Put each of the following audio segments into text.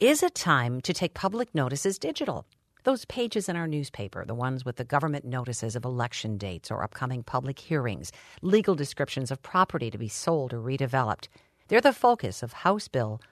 Is it time to take public notices digital? Those pages in our newspaper, the ones with the government notices of election dates or upcoming public hearings, legal descriptions of property to be sold or redeveloped, they're the focus of House Bill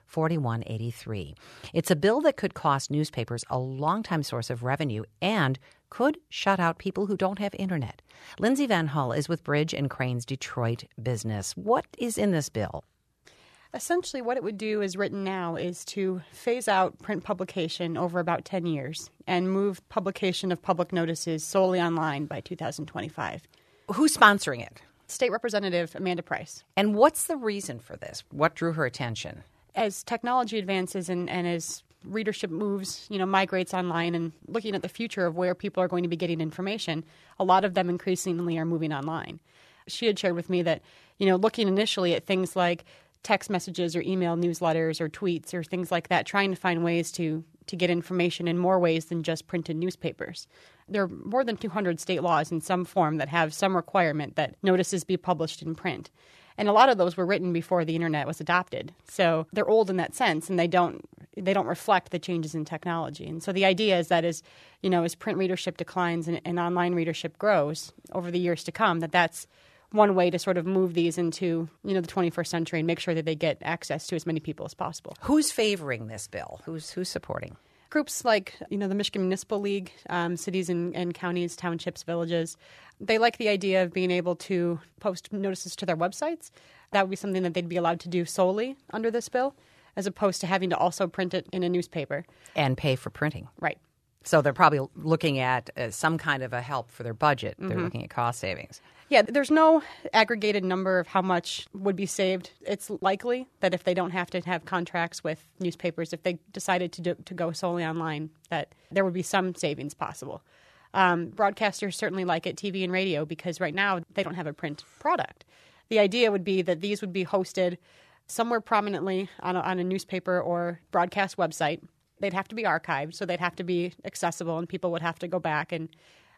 4183. It's a bill that could cost newspapers a longtime source of revenue and could shut out people who don't have internet. Lindsay Van Hull is with Bridge & Crane's Detroit Business. What is in this bill? Essentially, what it would do as written now is to phase out print publication over about 10 years and move publication of public notices solely online by 2025. Who's sponsoring it? State Representative Amanda Price. And what's the reason for this? What drew her attention? As technology advances and as readership moves, migrates online and looking at the future of where people are going to be getting information, a lot of them increasingly are moving online. She had shared with me that, looking initially at things like text messages or email newsletters or tweets or things like that, trying to find ways to get information in more ways than just printed newspapers. There are more than 200 state laws in some form that have some requirement that notices be published in print. And a lot of those were written before the internet was adopted. So they're old in that sense, and they don't reflect the changes in technology. And so the idea is that as print readership declines and online readership grows over the years to come, that's one way to sort of move these into, the 21st century and make sure that they get access to as many people as possible. Who's favoring this bill? Who's supporting? Groups like, the Michigan Municipal League, cities and counties, townships, villages, they like the idea of being able to post notices to their websites. That would be something that they'd be allowed to do solely under this bill, as opposed to having to also print it in a newspaper. And pay for printing. Right. So they're probably looking at some kind of a help for their budget. They're looking at cost savings. Yeah, there's no aggregated number of how much would be saved. It's likely that if they don't have to have contracts with newspapers, if they decided to go solely online, that there would be some savings possible. Broadcasters certainly like it, TV and radio, because right now they don't have a print product. The idea would be that these would be hosted somewhere prominently on a newspaper or broadcast website. They'd have to be archived, so they'd have to be accessible, and people would have to go back and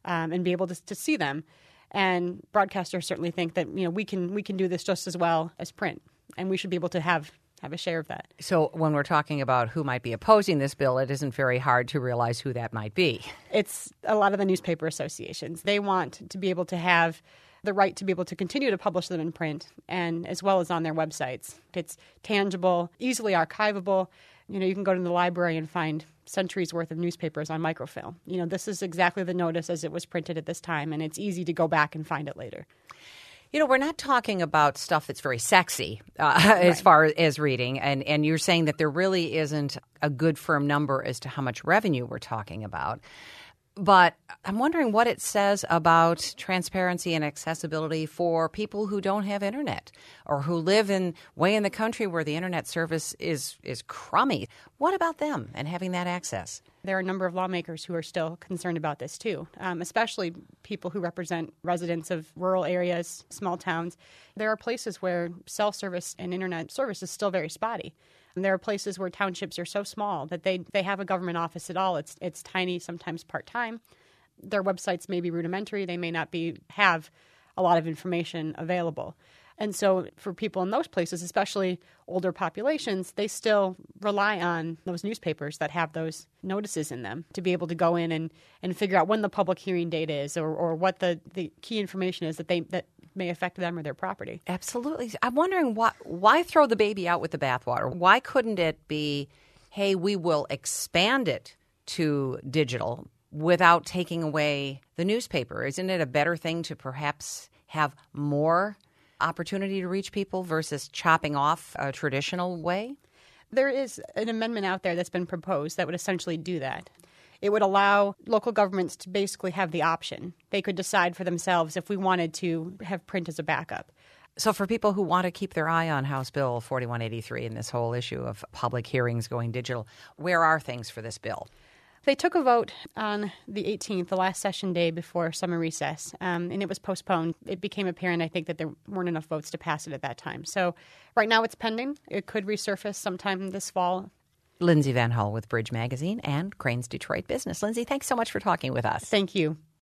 be able to see them. And broadcasters certainly think that we can do this just as well as print, and we should be able to have a share of that. So when we're talking about who might be opposing this bill, it isn't very hard to realize who that might be. It's a lot of the newspaper associations. They want to be able to have the right to be able to continue to publish them in print and as well as on their websites. It's tangible, easily archivable. You can go to the library and find centuries worth of newspapers on microfilm. This is exactly the notice as it was printed at this time, and it's easy to go back and find it later. We're not talking about stuff that's very sexy as far as reading, and you're saying that there really isn't a good firm number as to how much revenue we're talking about. But I'm wondering what it says about transparency and accessibility for people who don't have internet or who live way in the country where the internet service is crummy. What about them and having that access? There are a number of lawmakers who are still concerned about this, too, especially people who represent residents of rural areas, small towns. There are places where cell service and internet service is still very spotty. And there are places where townships are so small that they have a government office at all. It's tiny, sometimes part-time. Their websites may be rudimentary. They may not have a lot of information available. And so for people in those places, especially older populations, they still rely on those newspapers that have those notices in them to be able to go in and figure out when the public hearing date is or what the key information is that may affect them or their property. Absolutely. I'm wondering why throw the baby out with the bathwater? Why couldn't it be, hey, we will expand it to digital without taking away the newspaper? Isn't it a better thing to perhaps have more opportunity to reach people versus chopping off a traditional way? There is an amendment out there that's been proposed that would essentially do that. It would allow local governments to basically have the option. They could decide for themselves if we wanted to have print as a backup. So for people who want to keep their eye on House Bill 4183 and this whole issue of public hearings going digital, where are things for this bill? They took a vote on the 18th, the last session day before summer recess, and it was postponed. It became apparent, I think, that there weren't enough votes to pass it at that time. So right now it's pending. It could resurface sometime this fall. Lindsay Van Hull with Bridge Magazine and Crane's Detroit Business. Lindsay, thanks so much for talking with us. Thank you.